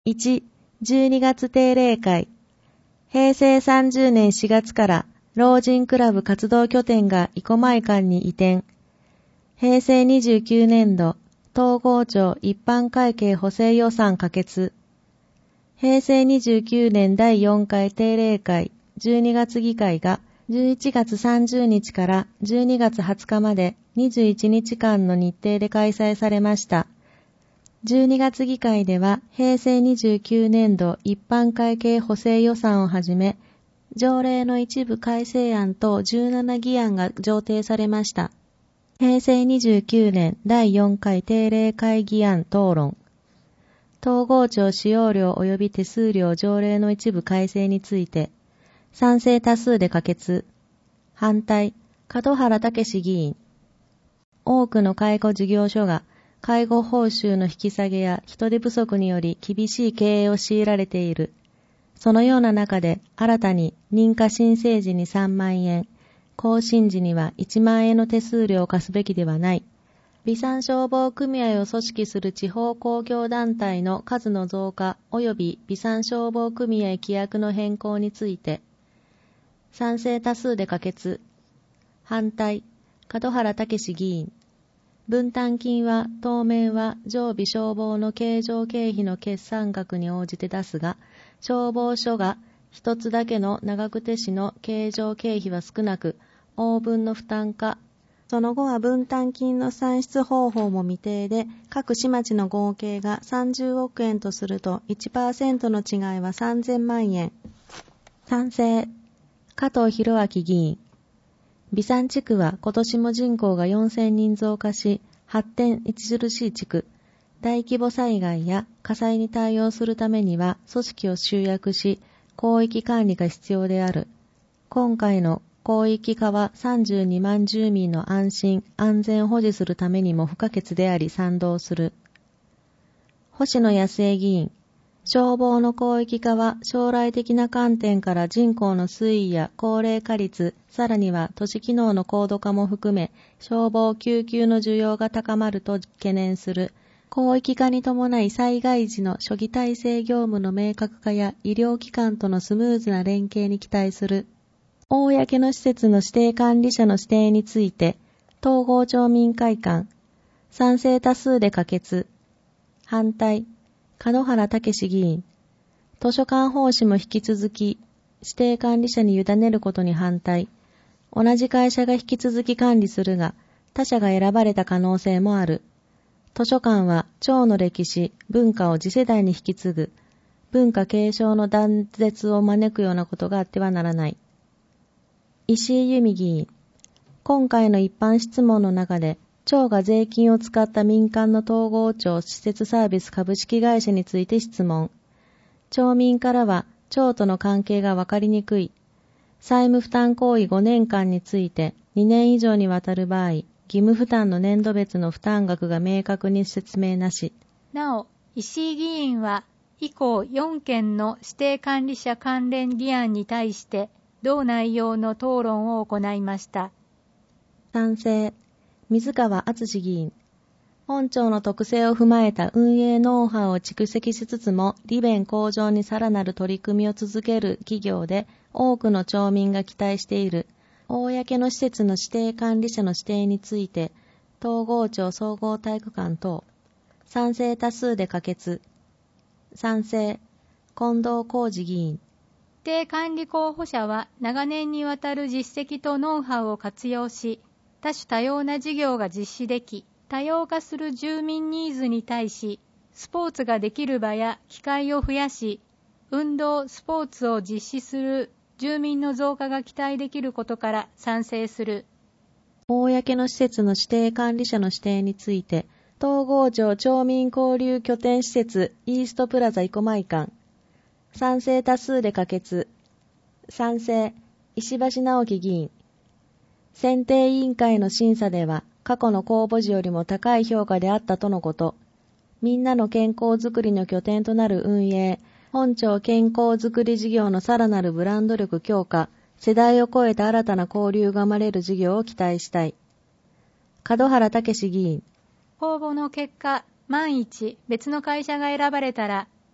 1、12月定例会。平成30年4月から老人クラブ活動拠点が生駒井館に移転。平成29年度統合庁一般会計補正予算可決。平成29年第4回定例会12月議会が11月30日から12月20日まで21日間の日程で開催されました。12月議会では平成29年度一般会計補正予算をはじめ、条例の一部改正案等17議案が上呈されました。平成29年第4回定例会議案討論。統合庁使用料及び手数料条例の一部改正について、賛成多数で可決。反対、門原武議員。多くの介護事業所が介護報酬の引き下げや人手不足により厳しい経営を強いられている。そのような中で新たに認可申請時に3万円、更新時には1万円の手数料を課すべきではない。備産消防組合を組織する地方公共団体の数の増加及び備産消防組合規約の変更について、賛成多数で可決。反対、門原武議員。分担金は当面は常備消防の経常経費の決算額に応じて出すが、消防署が一つだけの長久手市の経常経費は少なく、応分の負担か。その後は分担金の算出方法も未定で、各市町の合計が30億円とすると 1% の違いは3000万円。賛成、加藤博明議員。備産地区は今年も人口が4000人増加し、発展著しい地区。大規模災害や火災に対応するためには組織を集約し、広域管理が必要である。今回の広域化は32万住民の安心・安全を保持するためにも不可欠であり賛同する。星野康江議員。消防の広域化は将来的な観点から人口の推移や高齢化率、さらには都市機能の高度化も含め、消防救急の需要が高まると懸念する。広域化に伴い災害時の処理体制業務の明確化や医療機関とのスムーズな連携に期待する。公の施設の指定管理者の指定について、統合町民会館、賛成多数で可決。反対、門原武議員。図書館奉仕も引き続き、指定管理者に委ねることに反対。同じ会社が引き続き管理するが、他社が選ばれた可能性もある。図書館は町の歴史、文化を次世代に引き継ぐ。文化継承の断絶を招くようなことがあってはならない。石井由美議員。今回の一般質問の中で、町が税金を使った民間の統合庁施設サービス株式会社について質問。町民からは、町との関係が分かりにくい。債務負担行為5年間について2年以上にわたる場合、義務負担の年度別の負担額が明確に説明なし。 なお、石井議員は以降4件の指定管理者関連議案に対して同内容の討論を行いました。 賛成、水川敦議員。本庁の特性を踏まえた運営ノウハウを蓄積しつつも、利便向上にさらなる取り組みを続ける企業で、多くの町民が期待している。公の施設の指定管理者の指定について、統合庁総合体育館等、賛成多数で可決。賛成、近藤浩二議員。 指定管理候補者は長年にわたる実績とノウハウを活用し、多種多様な事業が実施でき、多様化する住民ニーズに対し、スポーツができる場や機会を増やし、運動・スポーツを実施する住民の増加が期待できることから賛成する。 公の施設の指定管理者の指定について、統合庁町民交流拠点施設イーストプラザ生駒井館、賛成多数で可決。賛成、石橋直樹議員。選定委員会の審査では、過去の公募時よりも高い評価であったとのこと。みんなの健康づくりの拠点となる運営、本庁健康づくり事業のさらなるブランド力強化、世代を超えた新たな交流が生まれる事業を期待したい。門原武議員。 公募の結果、万一別の会社が選ばれたら、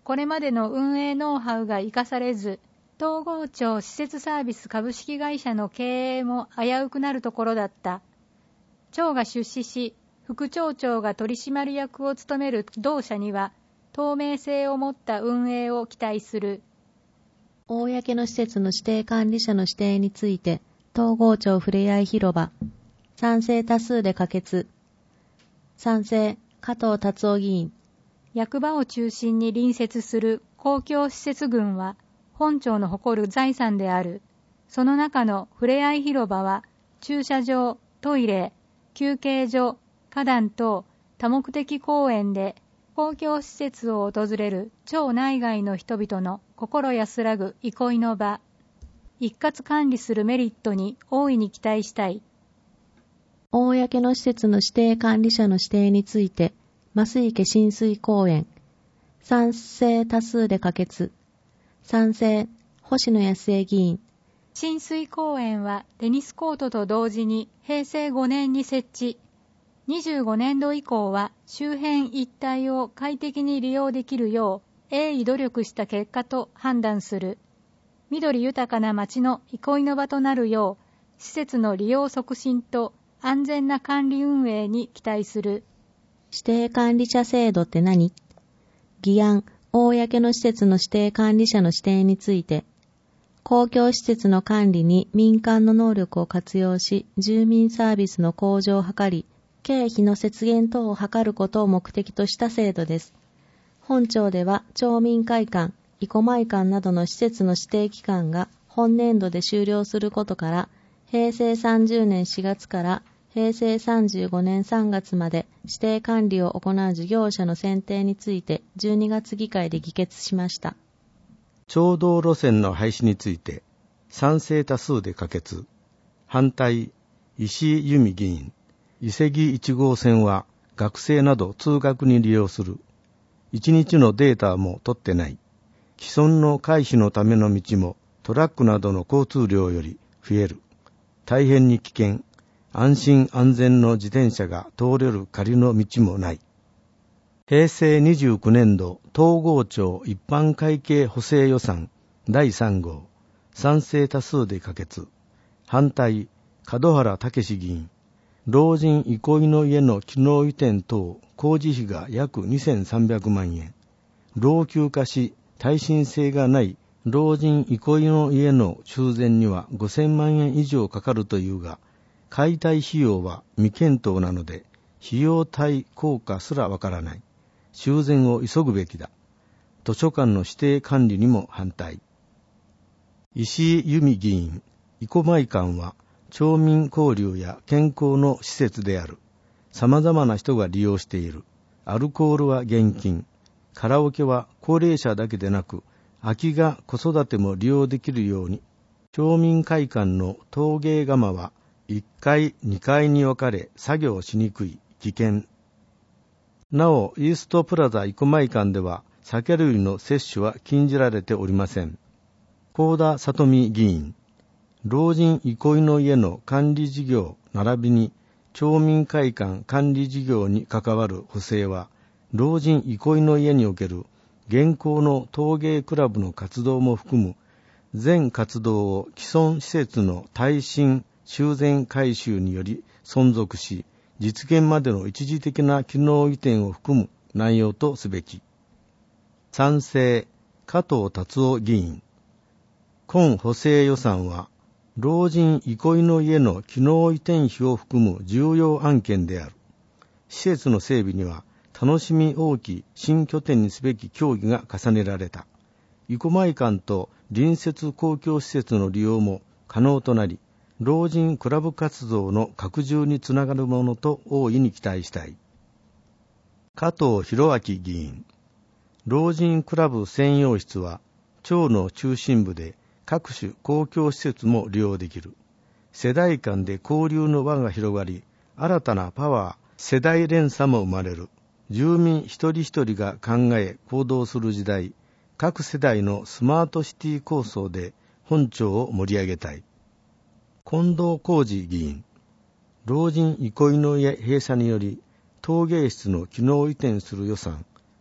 これまでの運営ノウハウが生かされず、東郷町施設サービス株式会社の経営も危うくなるところだった。町が出資し、副町長が取締役を務める同社には、透明性を持った運営を期待する。 公の施設の指定管理者の指定について、東郷町ふれあい広場、賛成多数で可決。賛成、加藤達夫議員。 役場を中心に隣接する公共施設群は、本町の誇る財産である。その中のふれあい広場は、駐車場、トイレ、休憩所、花壇等多目的公園で、公共施設を訪れる町内外の人々の心安らぐ憩いの場。一括管理するメリットに大いに期待したい。 公の施設の指定管理者の指定について、増池親水公園。賛成多数で可決。賛成、星野康江議員。 親水公園はテニスコートと同時に平成5年に設置。25年度以降は周辺一帯を快適に利用できるよう鋭意努力した結果と判断する。緑豊かな街の憩いの場となるよう、施設の利用促進と安全な管理運営に期待する。 指定管理者制度って何？議案、公の施設の指定管理者の指定について、公共施設の管理に民間の能力を活用し、住民サービスの向上を図り、経費の節減等を図ることを目的とした制度です。本町では町民会館、生駒館などの施設の指定期間が本年度で終了することから、平成30年4月から平成35年3月まで指定管理を行う事業者の選定について12月議会で議決しました。 町道路線の廃止について賛成多数で可決。反対、石井由美議員。伊勢木1号線は学生など通学に利用する。1日のデータも取ってない。既存の回避のための道もトラックなどの交通量より増える。大変に危険。安心安全の自転車が通れる仮の道もない。平成29年度東郷町一般会計補正予算第3号。賛成多数で可決。反対、門原武議員。老人憩いの家の機能移転等工事費が約2300万円。老朽化し耐震性がない老人憩いの家の修繕には5000万円以上かかるというが、解体費用は未検討なので、費用対効果すらわからない。修繕を急ぐべきだ。図書館の指定管理にも反対。石井由美議員、生駒館は町民交流や健康の施設である。様々な人が利用している。アルコールは厳禁。カラオケは高齢者だけでなく、空きが子育ても利用できるように。町民会館の陶芸窯は1階、2階に分かれ作業しにくい、危険。なお、イーストプラザ生駒館では酒類の摂取は禁じられておりません。幸田里美議員。老人憩いの家の管理事業並びに町民会館管理事業に関わる補正は、老人憩いの家における現行の陶芸クラブの活動も含む全活動を既存施設の耐震修繕改修により存続し、実現までの一時的な機能移転を含む内容とすべき。賛成、加藤達夫議員。今補正予算は、老人憩いの家の機能移転費を含む重要案件である。施設の整備には楽しみ多き新拠点にすべき協議が重ねられた。生駒館と隣接公共施設の利用も可能となり、老人クラブ活動の拡充につながるものと大いに期待したい。加藤博明議員。老人クラブ専用室は町の中心部で各種公共施設も利用できる。世代間で交流の輪が広がり、新たなパワー、世代連鎖も生まれる。住民一人一人が考え行動する時代、各世代のスマートシティ構想で本町を盛り上げたい。近藤浩二議員。老人憩いの家閉鎖により陶芸室の機能移転する予算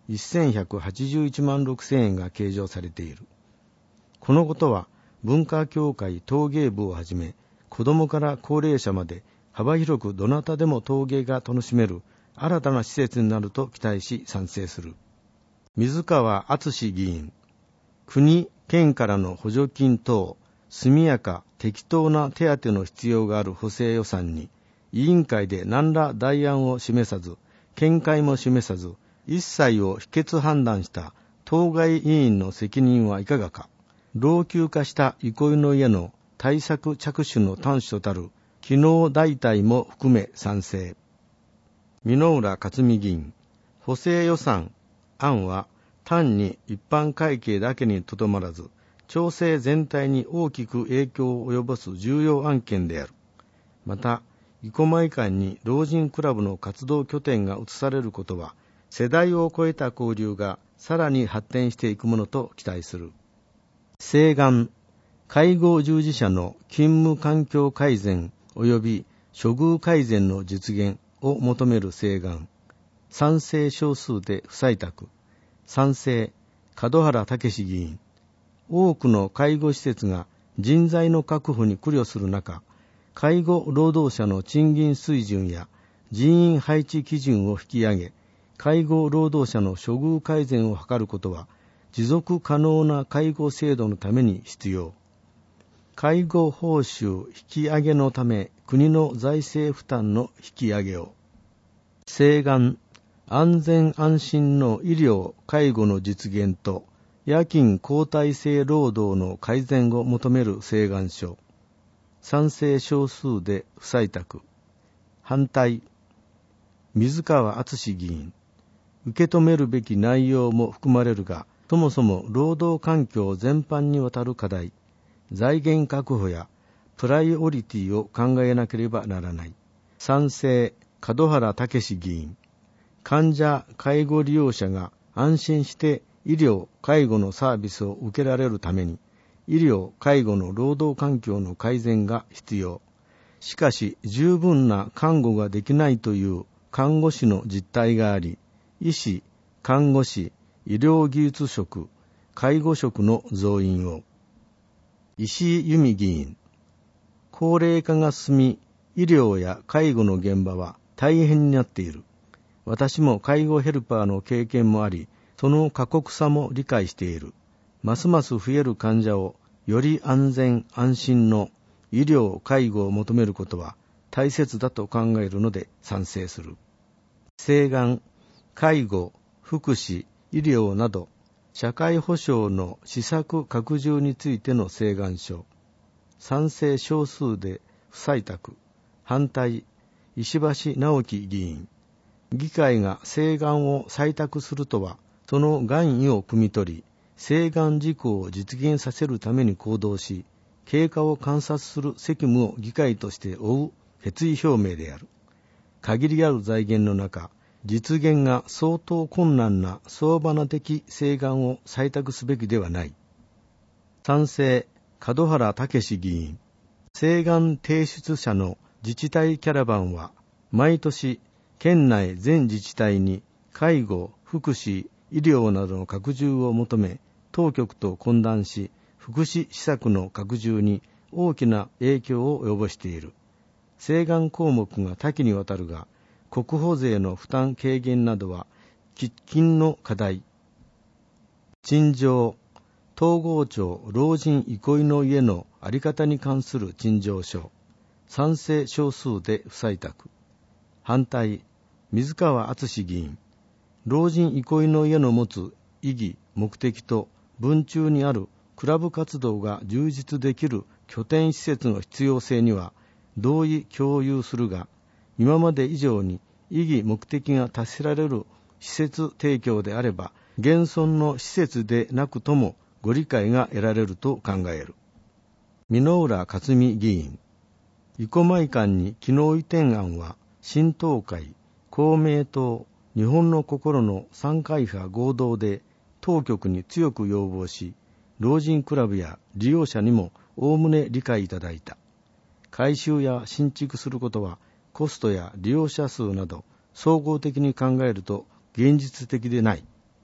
1181万6000円が計上されている。このことは文化協会陶芸部をはじめ、子どもから高齢者まで幅広くどなたでも陶芸が楽しめる新たな施設になると期待し賛成する。水川敦議員、国・県からの補助金等、速やか適当な手当の必要がある補正予算に、委員会で何ら代案を示さず、見解も示さず、一切を否決判断した当該委員の責任はいかがか。老朽化した憩いの家の対策着手の端緒たる機能代替も含め賛成。箕浦克美議員、補正予算案は単に一般会計だけにとどまらず、町政全体に大きく影響を及ぼす重要案件である。また、生駒館に老人クラブの活動拠点が移されることは、世代を超えた交流がさらに発展していくものと期待する。請願、介護従事者の勤務環境改善及び処遇改善の実現を求める請願。賛成少数で不採択。賛成、門原武議員。多くの介護施設が人材の確保に苦慮する中、介護労働者の賃金水準や人員配置基準を引き上げ、介護労働者の処遇改善を図ることは、持続可能な介護制度のために必要。介護報酬引き上げのため、国の財政負担の引き上げを。請願、安全安心の医療・介護の実現と、夜勤交代制労働の改善を求める請願書。賛成少数で不採択。反対、水川敦議員。受け止めるべき内容も含まれるが、そもそも労働環境全般にわたる課題、財源確保やプライオリティを考えなければならない。賛成、門原武議員。患者・介護利用者が安心して医療・介護のサービスを受けられるために、医療・介護の労働環境の改善が必要。しかし、十分な看護ができないという看護師の実態があり、医師、看護師、医療技術職、介護職の増員を。石井由美議員。高齢化が進み、医療や介護の現場は大変になっている。私も介護ヘルパーの経験もあり、その過酷さも理解している。ますます増える患者をより安全安心の医療・介護を求めることは大切だと考えるので賛成する。請願、介護、福祉、医療など社会保障の施策拡充についての請願書。賛成少数で不採択。反対、石橋直樹議員。議会が請願を採択するとは、その願意を汲み取り、請願事項を実現させるために行動し、経過を観察する責務を議会として負う決意表明である。限りある財源の中、実現が相当困難な相場な的請願を採択すべきではない。賛成、門原武議員。請願提出者の自治体キャラバンは、毎年、県内全自治体に介護、福祉、医療などの拡充を求め、当局と懇談し、福祉施策の拡充に大きな影響を及ぼしている。請願項目が多岐にわたるが、国保税の負担軽減などは喫緊の課題。陳情、東郷町老人憩いの家の在り方に関する陳情書。賛成少数で不採択。反対、水川敦議員。老人憩いの家の持つ意義・目的と文中にあるクラブ活動が充実できる拠点施設の必要性には同意共有するが、今まで以上に意義・目的が達せられる施設提供であれば、現存の施設でなくともご理解が得られると考える。箕浦克美議員。生駒館に機能移転案は、新党会、公明党、日本の心の3会派合同で当局に強く要望し、老人クラブや利用者にもおおむね理解いただいた。改修や新築することはコストや利用者数など総合的に考えると現実的でない。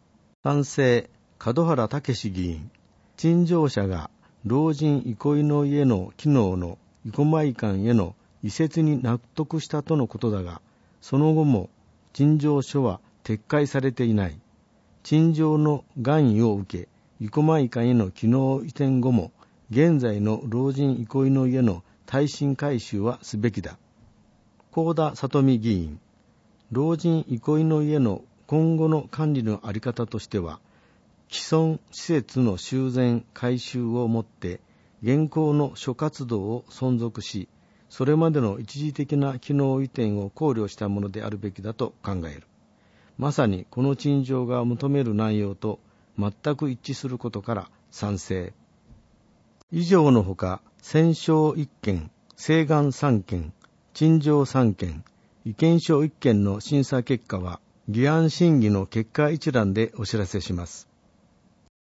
賛成、門原武議員。陳情者が老人憩いの家の機能の生駒館への移設に納得したとのことだが、その後も陳情書は撤回されていない。陳情の願意を受け、生駒館への機能移転後も、現在の老人憩いの家の耐震改修はすべきだ。幸田里美議員。老人憩いの家の今後の管理の在り方としては、既存施設の修繕改修をもって現行の諸活動を存続し、それまでの一時的な機能移転を考慮したものであるべきだと考える。まさにこの陳情が求める内容と全く一致することから賛成。以上のほか、宣唱1件、請願3件、陳情3件、意見書1件の審査結果は議案審議の結果一覧でお知らせします。